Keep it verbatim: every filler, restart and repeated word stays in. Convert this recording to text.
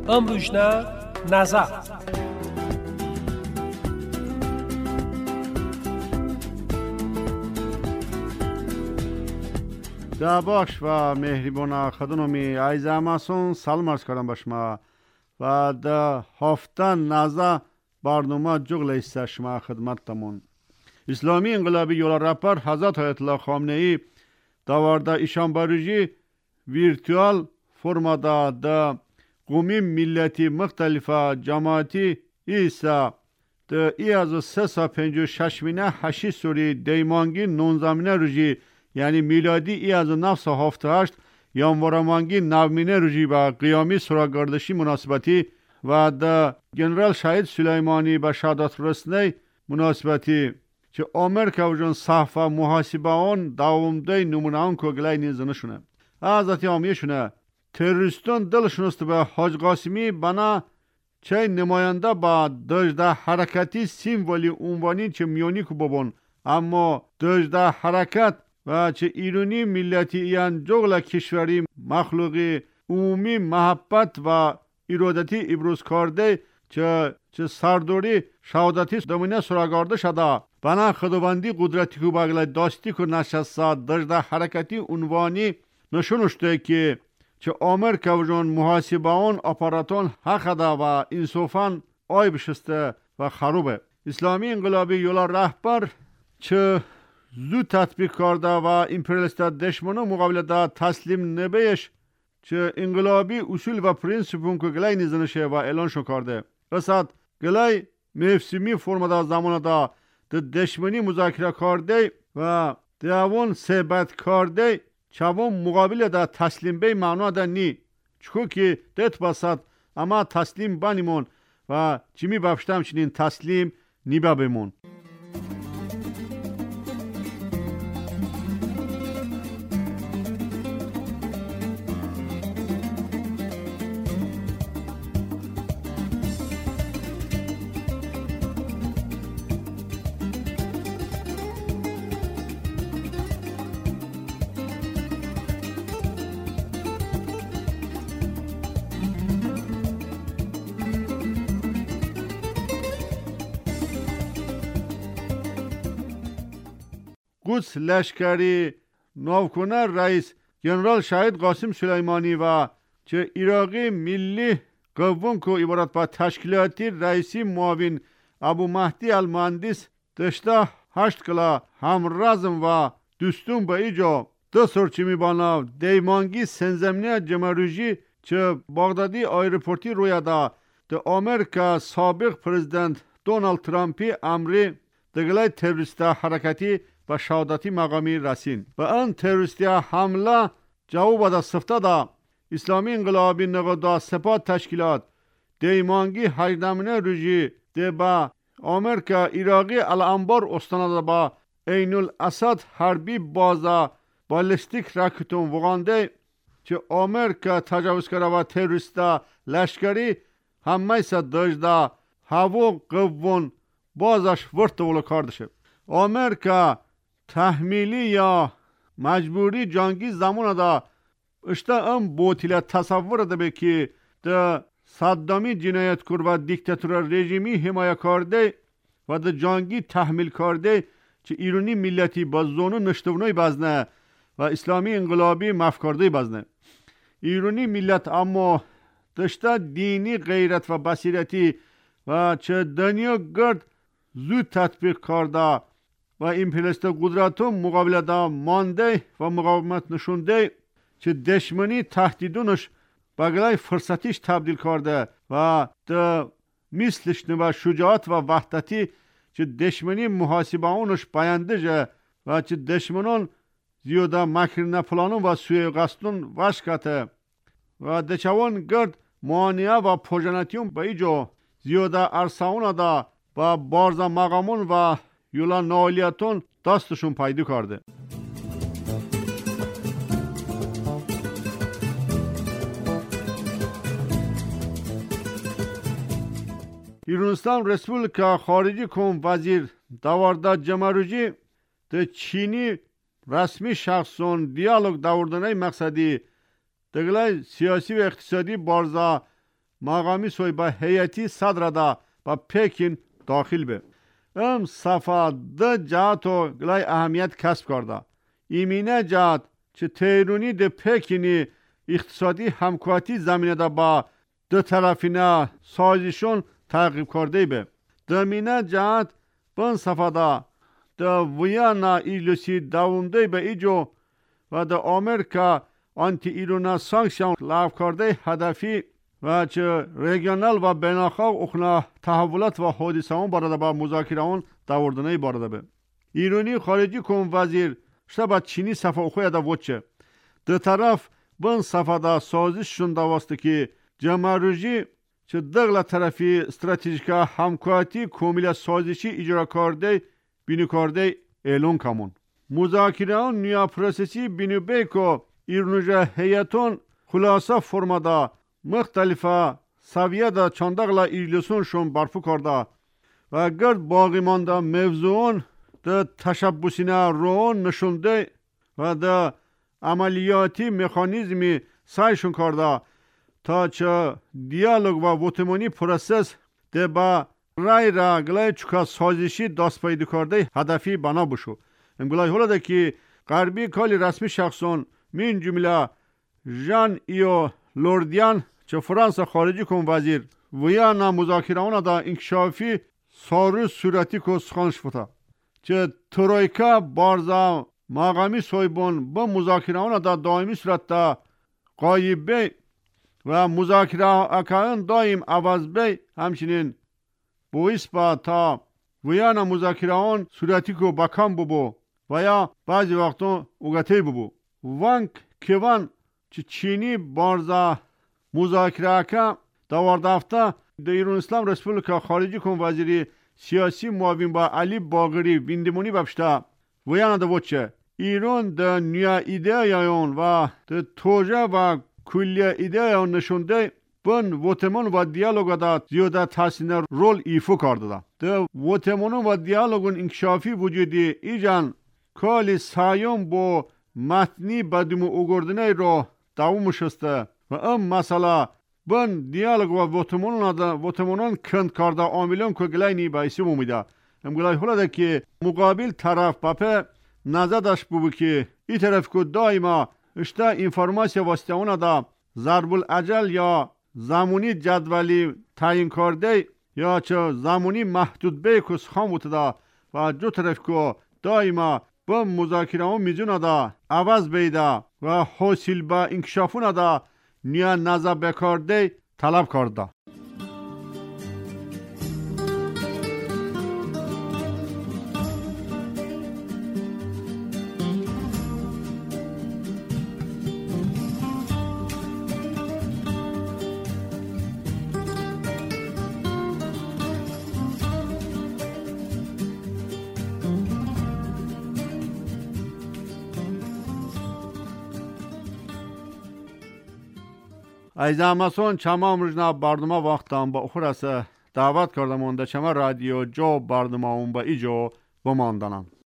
امروجنا نظر دا باش و مهربان خدمتمی عزیز همسون سلام عرض کردم به شما و دا هفته نازا برنامه جغل است شما خدمتتمون. اسلامی انقلابی یولا رهبر حضرت آیت الله خامنه ای داورده ایشان بروجی ویرتوال فرمادا دا قومی ملتی مختلفه جماعتی ایسا دا ای از سه پنج و شش مینه هشی سوری دیمانگی نونزامینه روژی یعنی میلادی ای از نفس هفته هشت یانوارمانگی نومینه روژی با قیامی سراغردشی مناسبتی و دا جنرال شهید سلیمانی با شهادت رسنی مناسبتی که آمریکا و جن صحفه محاسبه آن داومده نمونه آن کگلای نیزنه شونه حضرت آمیه شونه تروریستان دلشونست به حاج قاسمی بنا چه نماینده با دجده حرکتی سیمولی عنوانی چه میونی که ببون اما دجده حرکت و چه ایرانی ملتی ایان جغل کشوری مخلوقی عمومی محبت و ارادتی ابروز کرده چه چه سردوری شهادتی دمینه سراغارده شده بنا خداوندی قدرتی که بغل داستی که نشسته دجده حرکتی عنوانی نشونشته که چه آمریکا و جان محاسبه آن اپاراتون حق ده و انصافاً آی بشسته و خروبه. اسلامی انقلابی یولا رهبر چه زود تطبیق کرده و امپریالیست دشمنو مقابل ده تسلیم نبیش چه انقلابی اصول و پرینسیپون که گلای نیزنشه و اعلان شو کرده رسد گلای مفسیمی فرم ده زمان ده ده دشمنی مذاکره کرده و دیوان ثبت کرده چوان مقابل ده تسلیم بی معنا ده نی چکو که دت باسد اما تسلیم بانیمون و چیمی بفشتم چنین تسلیم نیبا بیمون. قدس لشکری نوکنر رئیس جنرال شهید قاسم سلیمانی و چه عراقی ملی قوون که عبارت با تشکیلاتی رئیسی معاون ابو مهدی المهندس دشته هشت کلا همرزم و دوستون با ایجا دو سرچمی بانا دیمانگی سنزمینی جمروجی چه بغدادی آیرپورتی روی ده ده امریکا سابق پرزیدنت دونالد ترامپی امری دگلای تروریست حرکتی و شهادتی مقامی رسین و آن تروریستی حمله جواب ده سفته ده اسلامی انقلابی نقدا سپاه تشکیلات دیمانگی هجدمینه روژی ده با امریکا عراقی الانبار استانده با عین الاسد حربی بازا بالستیک راکتون وگانده چه امریکا تجاوز کرده و تروریستا لشکری همه سا دجده هوا قوون بازش ورطولو کردشه امریکا تحمیلی یا مجبوری جنگی زمان دا اشته ام بوتیله تصور ده به که ده صدامی جنایت کر و دیکتاتور رژیمی حمایه کرده و ده جنگی تحمیل کرده چه ایرانی ملتی با زونو نشتونوی بزنه و اسلامی انقلابی مفکرده بزنه ایرانی ملت اما دشته دینی غیرت و بصیرتی و چه دنیا گرد زود تطبیق کرده و امپریالیست قدرتون مقابل دا مانده و مقاومت نشونده چه دشمنی تهدیدونش بگلای فرصتیش تبدیل کرده و دا مثلش و شجاعت و وحدتی چه دشمنی محاسبه اونش بیانده جه و چه دشمنان زیاده مکر نپلانون و سوی قصدون وشکته و دچوان گرد مانیه و پوجنتیون به ایجا زیاده ارساونه دا و بارزا مقامون و یولا نالیتون دستشون پیدا کرده. ایرانستان رسپولیکا خارجی کم وزیر داورده جمروجی ده چینی رسمی شخصون دیالوگ داوردنه مقصدی دگلای سیاسی و اقتصادی بارزا مقامی سوی با هیئتی صدر دا با پکین داخل به. ام صفا ده جهت و گلای اهمیت کسب کرده. ایمینه جهت چه تیرونی ده پکینی اقتصادی همکاتی زمینه دا با دو طرفینه سازشون تعقیب کرده به. دمینه جهت بن صفا دا ده ویانا ایلوسی داونده به ایجو و ده آمریکا آنتی ایران سانکشن لاغو کرده هدفی و چه ریجنال و بین‌المللی اخنا تحولات و حادثه اون بارده با مذاکره اون داوردنه بارده به. ایرانی خارجی کن وزیر شده با چینی صفا خوی دا وچه. ده طرف بن صفا دا سازششون دواسته که جمهوری چه دغلا طرفی استراتژیکا همکاتی کامل سازشی اجرا کرده بینی کرده اعلان کمون. مذاکره اون نیا پروسسی بینی بیکو ایرانجا هیئتون خلاصه فرمادا مختلفه سویه دا چندغلا ایرلسونشون برفو کرده و گرد باقی مانده موضوعون دا تشبسینه روان نشونده و دا عملیاتی مکانیزمی سایشون کرده تا چه دیالوگ و وطمانی پروسس ده با رای را گلای چکا سازشی دست پیدا کرده هدفی بنا بشو. امگلای حالا ده که غربی کالی رسمی شخصون من جمله ژان ایو لوردیان چه فرانسه خارجی کن وزیر ویانا مذاکره اونا دا انکشافی سارو صورتی که سخانش فتا چه ترویکا بارزا مقامی سویبون با مذاکره اونا دا دائمی صورت دا قایب بی و مذاکره اکاین دایم عوض بی همچنین بویس با تا ویانا مذاکره اون صورتی که بکم ببو و یا بعضی وقتا اوگته ببو وانک کیوان چه چینی بارزا مذاکره اکا دوارده هفته در ایران اسلام رسپولیکا خارجی کن وزیری سیاسی معاون با علی باقری ویندمونی بپشته ویانا دا وچه ایران دا نیا ایده یایون و دا توجه و کلیه ایده یایون نشونده بن وطمون و دیالوگ دا زیاده تحسین رول ایفو کرده دا دا وطمون و دیالوگون انکشافی وجودی ایجان کالی سایون با متنی بدمو اوگردنه رو دوام شسته و ام مسئله بن دیالوگ و وطمون دا وطمونان کند کرده آمیلون که گلای نی بایسی مومیده ام گلای حالا ده که مقابل طرف پاپه نظر داشت بو که ای طرف که دائما اشته انفرماسیا واسطه اونا دا ضرب الاجل یا زمانی جدولی تعیین کرده یا چه زمانی محدود به کس خام بوده دا و جو طرف که دائما با مذاکره هم میزونه دا عوض بیده و حاصل با انکشافونه دا نیا نظر بکرده طلب کرده. ایزامسون چما مرجنا برنامه وقتم با اخرسه دعوت کردم اونده چما رادیو جو برنامه اون با ایجو بماندنم.